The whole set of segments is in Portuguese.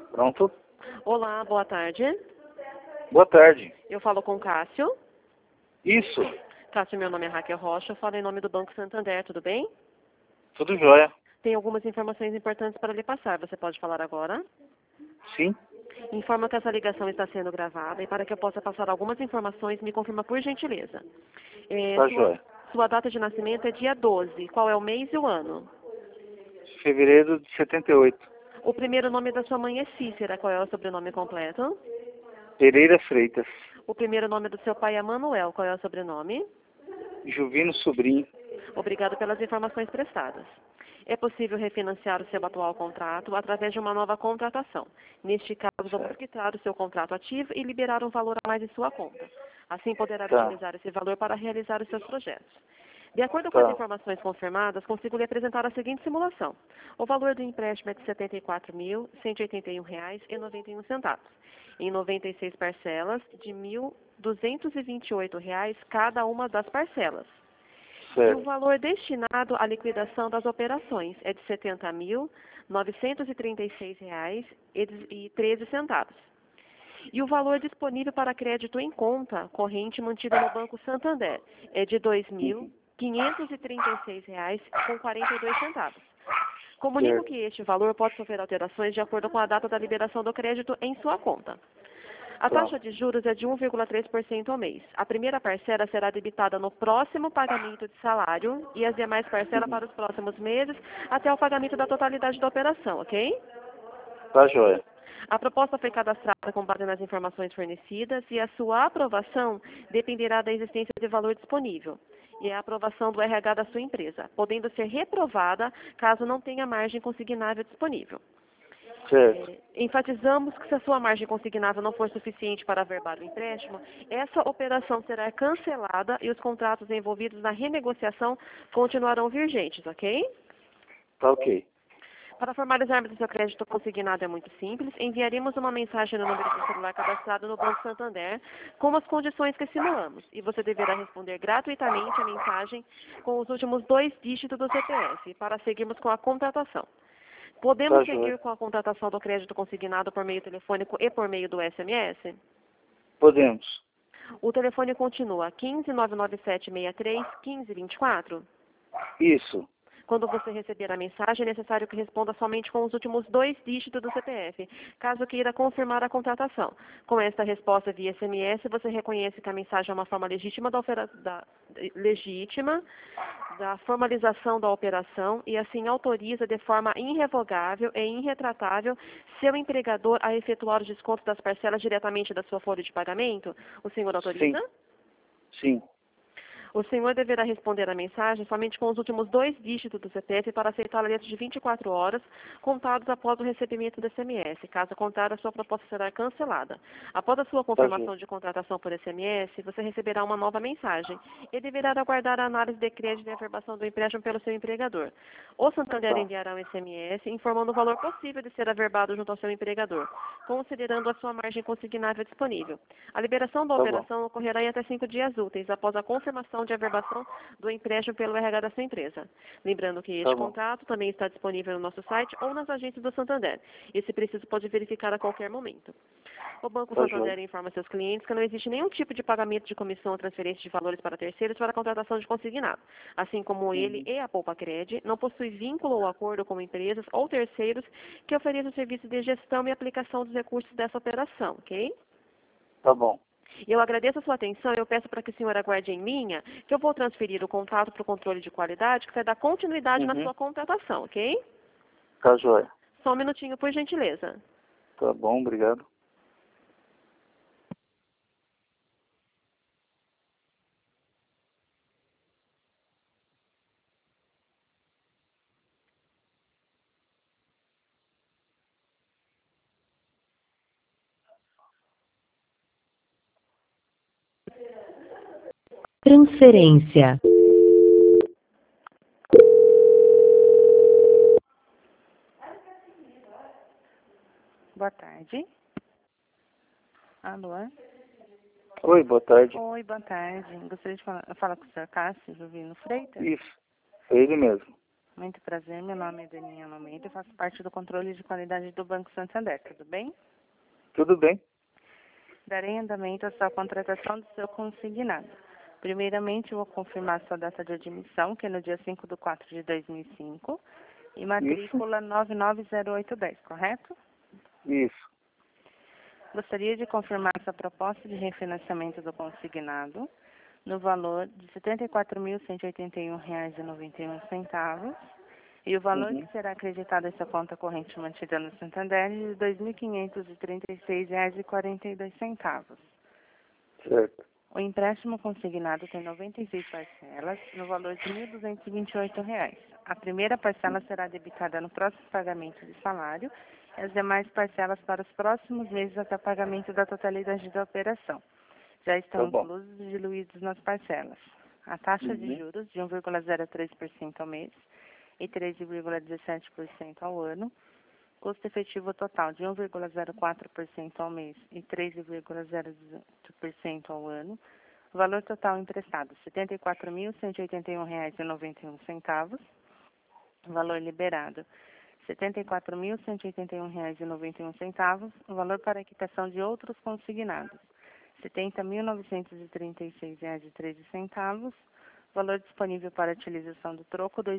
Pronto? Olá, boa tarde. Boa tarde. Eu falo com o Cássio. Isso. Cássio, meu nome é Raquel Rocha, eu falo em nome do Banco Santander, tudo bem? Tudo jóia? Tem algumas informações importantes para lhe passar, você pode falar agora? Sim. Informa que essa ligação está sendo gravada e para que eu possa passar algumas informações, me confirma por gentileza. Tá jóia. Sua data de nascimento é dia 12. Qual é o mês e o ano? Fevereiro de 78. O primeiro nome da sua mãe é Cícera. Qual é o sobrenome completo? Pereira Freitas. O primeiro nome do seu pai é Manuel. Qual é o sobrenome? Juvino Sobrinho. Obrigado pelas informações prestadas. É possível refinanciar o seu atual contrato através de uma nova contratação. Neste caso, vamos quitar o seu contrato ativo e liberar um valor a mais em sua conta. Assim poderá Tá. utilizar esse valor para realizar os seus projetos. De acordo com as Tá. informações confirmadas, consigo lhe apresentar a seguinte simulação. O valor do empréstimo é de R$ 74.181,91, em 96 parcelas de R$ 1.228 cada uma das parcelas. E o Certo. valor destinado à liquidação das operações é de R$ 70.936,13. E o valor disponível para crédito em conta corrente mantida no Banco Santander é de R$ 2.536,42. Comunico Certo. que este valor pode sofrer alterações de acordo com a data da liberação do crédito em sua conta. A Tá. taxa de juros é de 1,3% ao mês. A primeira parcela será debitada no próximo pagamento de salário e as demais parcelas para os próximos meses até o pagamento da totalidade da operação, ok? Tá jóia. A proposta foi cadastrada com base nas informações fornecidas e a sua aprovação dependerá da existência de valor disponível e a aprovação do RH da sua empresa, podendo ser reprovada caso não tenha margem consignável disponível. Certo. Enfatizamos que se a sua margem consignável não for suficiente para averbar o empréstimo, essa operação será cancelada e os contratos envolvidos na renegociação continuarão vigentes, ok? Tá ok. Para formalizarmos o seu crédito consignado é muito simples. Enviaremos uma mensagem no número de celular cadastrado no Banco Santander com as condições que simulamos. E você deverá responder gratuitamente a mensagem com os últimos 2 dígitos do CPF para seguirmos com a contratação. Podemos Tá seguir jóia. com a contratação do crédito consignado por meio telefônico e por meio do SMS? Podemos. O telefone continua 15.99763-1524. Isso. Quando você receber a mensagem, é necessário que responda somente com os últimos 2 dígitos do CPF, caso queira confirmar a contratação. Com esta resposta via SMS, você reconhece que a mensagem é uma forma legítima da formalização da operação e assim autoriza de forma irrevogável e irretratável seu empregador a efetuar os descontos das parcelas diretamente da sua folha de pagamento? O senhor autoriza? Sim. O senhor deverá responder a mensagem somente com os últimos 2 dígitos do CPF para aceitá-la dentro de 24 horas, contados após o recebimento do SMS. Caso contrário, a sua proposta será cancelada. Após a sua confirmação de contratação por SMS, você receberá uma nova mensagem e deverá aguardar a análise de crédito e averbação do empréstimo pelo seu empregador. O Santander enviará um SMS informando o valor possível de ser averbado junto ao seu empregador, considerando a sua margem consignável disponível. A liberação da operação ocorrerá em até 5 dias úteis após a confirmação de averbação do empréstimo pelo RH da sua empresa. Lembrando que este contrato também está disponível no nosso site ou nas agências do Santander. E, se preciso, pode verificar a qualquer momento. O Banco Santander informa seus clientes que não existe nenhum tipo de pagamento de comissão ou transferência de valores para terceiros para a contratação de consignado. Assim como ele e a Poupa Cred não possui vínculo ou acordo com empresas ou terceiros que ofereçam serviços de gestão e aplicação dos recursos dessa operação, ok? Tá bom. Eu agradeço a sua atenção e eu peço para que a senhora aguarde em linha, que eu vou transferir o contato para o controle de qualidade, que vai dar continuidade na sua contratação, ok? Tá jóia. Só um minutinho, por gentileza. Tá bom, obrigado. Transferência. Boa tarde. Alô? Oi, boa tarde. Oi, boa tarde. Gostaria de falar com o senhor Cássio Juvino Freitas? Isso. É ele mesmo. Muito prazer, meu nome é Daninha Almeida e faço parte do controle de qualidade do Banco Santander, tudo bem? Tudo bem? Darei andamento à sua contratação do seu consignado. Primeiramente, eu vou confirmar sua data de admissão, que é no dia 5/4/2005, e matrícula 990810, correto? Isso. Gostaria de confirmar sua proposta de refinanciamento do consignado no valor de R$ 74.181,91 e o valor que será acreditado em sua conta corrente mantida no Santander é de R$ 2.536,42. Certo. O empréstimo consignado tem 96 parcelas no valor de R$ 1.228. A primeira parcela será debitada no próximo pagamento de salário e as demais parcelas para os próximos meses até o pagamento da totalidade da operação. Já estão Tá bom. inclusos e diluídos nas parcelas. A taxa de juros de 1,03% ao mês e 13,17% ao ano. Custo efetivo total de 1,04% ao mês e 13,08% ao ano. Valor total emprestado, R$ 74.181,91. Valor liberado, R$ 74.181,91. Valor para quitação de outros consignados, R$ 70.936,13. Valor disponível para utilização do troco, R$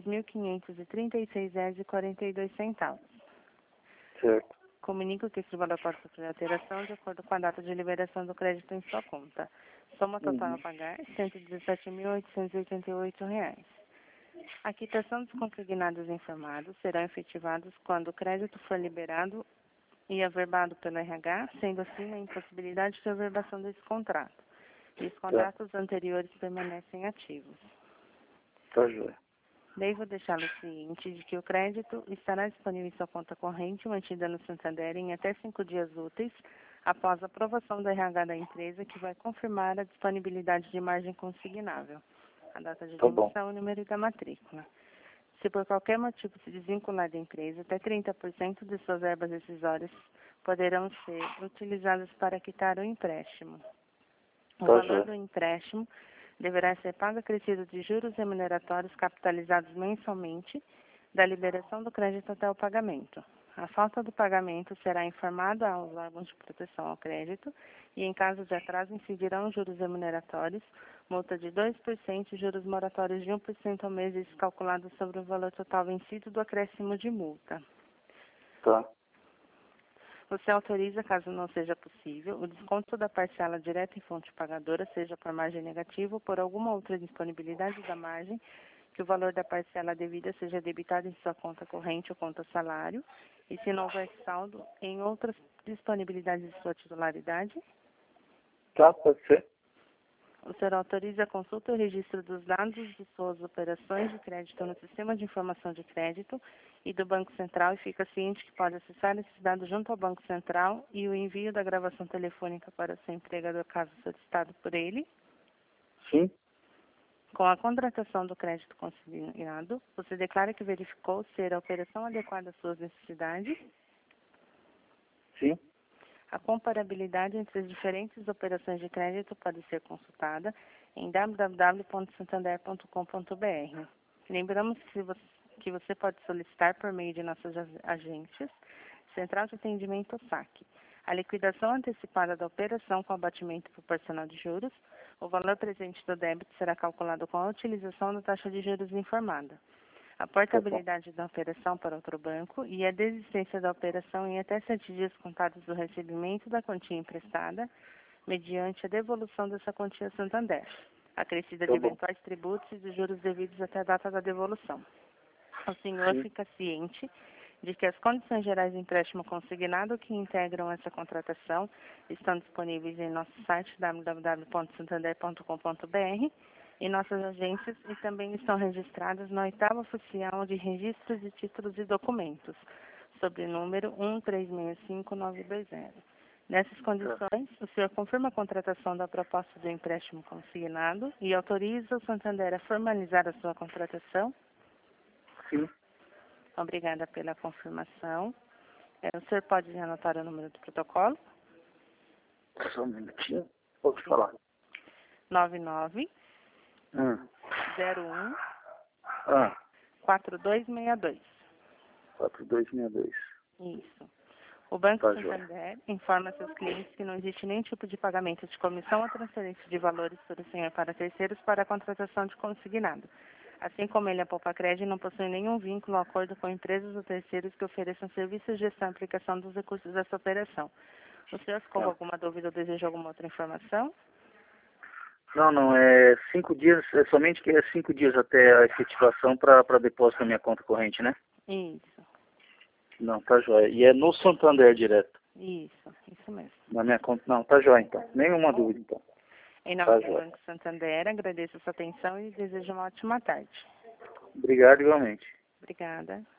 2.536,42. Certo. Comunico que esse valor pode sofrer alteração de acordo com a data de liberação do crédito em sua conta. Soma total a pagar, R$ 117.888. A quitação dos consignados informados serão efetivados quando o crédito for liberado e averbado pelo RH, sendo assim a impossibilidade de averbação desse contrato. E os contratos anteriores permanecem ativos. Tá joia. Devo deixá-lo ciente de que o crédito estará disponível em sua conta corrente mantida no Santander em até 5 dias úteis após a aprovação do RH da empresa, que vai confirmar a disponibilidade de margem consignável, a data de Tá bom. demissão, o número da matrícula. Se por qualquer motivo se desvincular da empresa, até 30% de suas verbas rescisórias poderão ser utilizadas para quitar o empréstimo. O Tá valor joia. do empréstimo deverá ser pago acrescido de juros remuneratórios capitalizados mensalmente da liberação do crédito até o pagamento. A falta do pagamento será informada aos órgãos de proteção ao crédito e, em caso de atraso, incidirão juros remuneratórios, multa de 2% e juros moratórios de 1% ao mês, isso calculado sobre o valor total vencido do acréscimo de multa. Tá. Você autoriza, caso não seja possível, o desconto da parcela direta em fonte pagadora, seja por margem negativa ou por alguma outra disponibilidade da margem, que o valor da parcela devida seja debitado em sua conta corrente ou conta salário, e se não houver saldo, em outras disponibilidades de sua titularidade. Tá, pode ser. O senhor autoriza a consulta e o registro dos dados de suas operações de crédito no Sistema de Informação de Crédito e do Banco Central e fica ciente que pode acessar esses dados junto ao Banco Central e o envio da gravação telefônica para o seu empregador, caso solicitado por ele. Sim. Com a contratação do crédito consignado, você declara que verificou ser a operação adequada às suas necessidades. Sim. A comparabilidade entre as diferentes operações de crédito pode ser consultada em www.santander.com.br. Lembramos que você pode solicitar por meio de nossas agências, Central de Atendimento ou SAC, a liquidação antecipada da operação com abatimento proporcional de juros. O valor presente do débito será calculado com a utilização da taxa de juros informada. A portabilidade da operação para outro banco e a desistência da operação em até 7 dias contados do recebimento da quantia emprestada, mediante a devolução dessa quantia a Santander, acrescida de eventuais tributos e dos juros devidos até a data da devolução. O senhor fica ciente de que as condições gerais de empréstimo consignado que integram essa contratação estão disponíveis em nosso site www.santander.com.br em nossas agências e também estão registradas na 8ª Oficial de Registros de Títulos e Documentos, sob o número 1365920. Nessas condições, o senhor confirma a contratação da proposta do empréstimo consignado e autoriza o Santander a formalizar a sua contratação? Sim. Obrigada pela confirmação. O senhor pode anotar o número do protocolo? Só um minutinho. Pode falar. 99 01 Ah. 4262. 4262. Isso. O Banco Tá, joia. Santander informa seus clientes que não existe nenhum tipo de pagamento de comissão ou transferência de valores por o senhor para terceiros para a contratação de consignado. Assim como ele, a Poupacred não possui nenhum vínculo ou acordo com empresas ou terceiros que ofereçam serviços de gestão e aplicação dos recursos dessa operação. O senhor ficou com alguma dúvida ou deseja alguma outra informação? Não, é 5 dias, é somente que é 5 dias até a efetivação para depósito na minha conta corrente, né? Isso, Não, tá jóia. E é no Santander direto. isso mesmo. Na minha conta, não, tá jóia então. Nenhuma dúvida então. Em Tá nome do jóia. Banco Santander, agradeço a sua atenção e desejo uma ótima tarde. Obrigado igualmente. Obrigada.